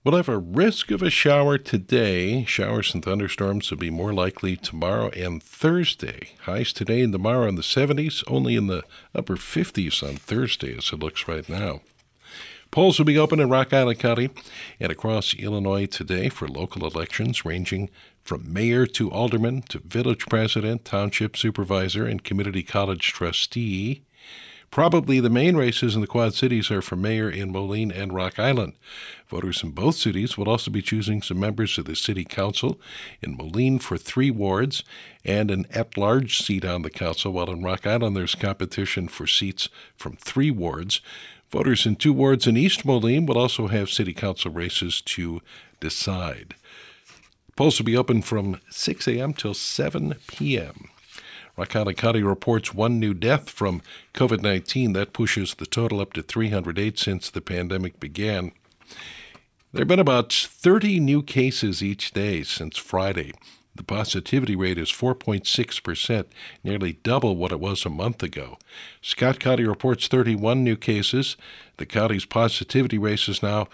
We'll have a risk of a shower today. Showers and thunderstorms will be more likely tomorrow and Thursday. Highs today and tomorrow in the 70s, only in the upper 50s on Thursday as it looks right now. Polls will be open in Rock Island County and across Illinois today for local elections ranging from mayor to alderman to village president, township supervisor, and community college trustee. Probably the main races in the Quad Cities are for mayor in Moline and Rock Island. Voters in both cities will also be choosing some members of the city council. In Moline for 3 wards and an at-large seat on the council, while in Rock Island there's competition for seats from 3 wards. Voters in 2 wards in East Moline will also have city council races to decide. Polls will be open from 6 a.m. till 7 p.m. Rock Island County reports 1 new death from COVID-19. That pushes the total up to 308 since the pandemic began. There have been about 30 new cases each day since Friday. The positivity rate is 4.6%, nearly double what it was a month ago. Scott County reports 31 new cases. The county's positivity rate is now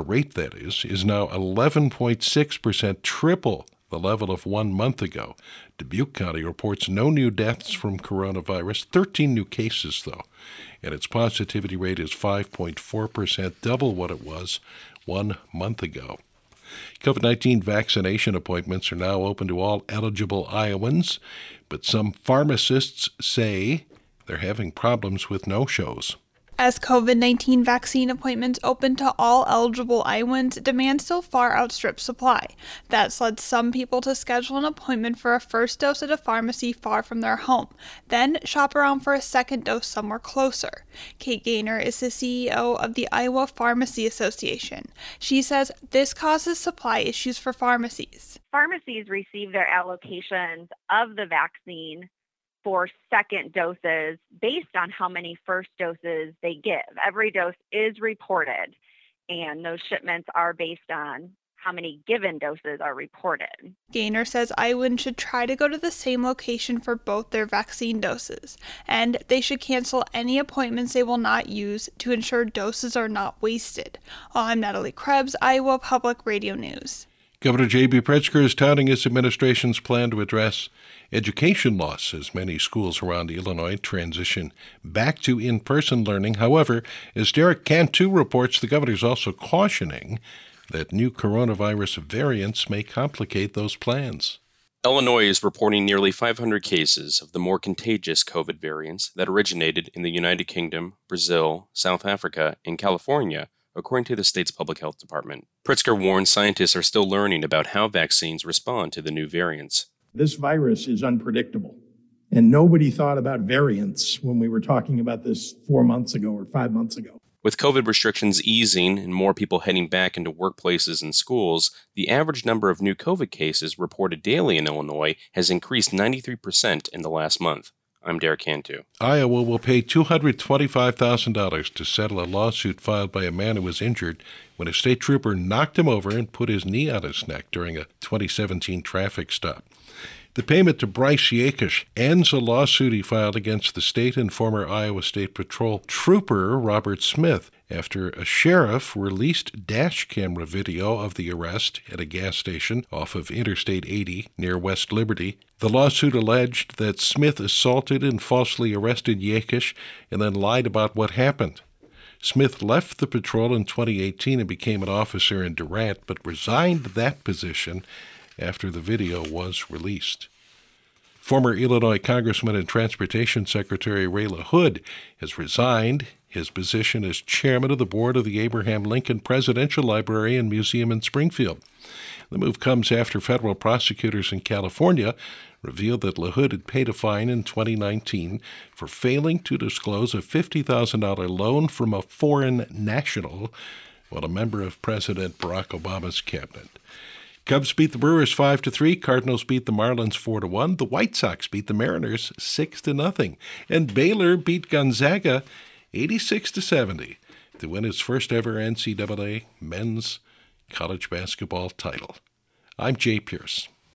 11.6%, triple the level of 1 month ago. Dubuque County reports no new deaths from coronavirus, 13 new cases, though, and its positivity rate is 5.4%, double what it was 1 month ago. COVID-19 vaccination appointments are now open to all eligible Iowans, but some pharmacists say they're having problems with no-shows. As COVID-19 vaccine appointments open to all eligible Iowans, demand still far outstrips supply. That's led some people to schedule an appointment for a first dose at a pharmacy far from their home, then shop around for a second dose somewhere closer. Kate Gaynor is the CEO of the Iowa Pharmacy Association. She says this causes supply issues for pharmacies. Pharmacies receive their allocations of the vaccine for second doses based on how many first doses they give. Every dose is reported, and those shipments are based on how many given doses are reported. Gaynor says Iowans should try to go to the same location for both their vaccine doses, and they should cancel any appointments they will not use to ensure doses are not wasted. I'm Natalie Krebs, Iowa Public Radio News. Governor J.B. Pritzker is touting his administration's plan to address education loss as many schools around Illinois transition back to in-person learning. However, as Derek Cantu reports, the governor is also cautioning that new coronavirus variants may complicate those plans. Illinois is reporting nearly 500 cases of the more contagious COVID variants that originated in the United Kingdom, Brazil, South Africa, and California, according to the state's public health department. Pritzker warns scientists are still learning about how vaccines respond to the new variants. This virus is unpredictable, and nobody thought about variants when we were talking about this 4 months ago or 5 months ago. With COVID restrictions easing and more people heading back into workplaces and schools, the average number of new COVID cases reported daily in Illinois has increased 93% in the last month. I'm Derek Cantu. Iowa will pay $225,000 to settle a lawsuit filed by a man who was injured when a state trooper knocked him over and put his knee on his neck during a 2017 traffic stop. The payment to Bryce Yakish ends a lawsuit he filed against the state and former Iowa State Patrol trooper Robert Smith after a sheriff released dash camera video of the arrest at a gas station off of Interstate 80 near West Liberty. The lawsuit alleged that Smith assaulted and falsely arrested Yakish and then lied about what happened. Smith left the patrol in 2018 and became an officer in Durant, but resigned that position after the video was released. Former Illinois Congressman and Transportation Secretary Ray LaHood has resigned his position as chairman of the board of the Abraham Lincoln Presidential Library and Museum in Springfield. The move comes after federal prosecutors in California revealed that LaHood had paid a fine in 2019 for failing to disclose a $50,000 loan from a foreign national while a member of President Barack Obama's cabinet. Cubs beat the Brewers 5-3. Cardinals beat the Marlins 4-1. The White Sox beat the Mariners 6-0. And Baylor beat Gonzaga 86-70 to win its first ever NCAA men's college basketball title. I'm Jay Pierce.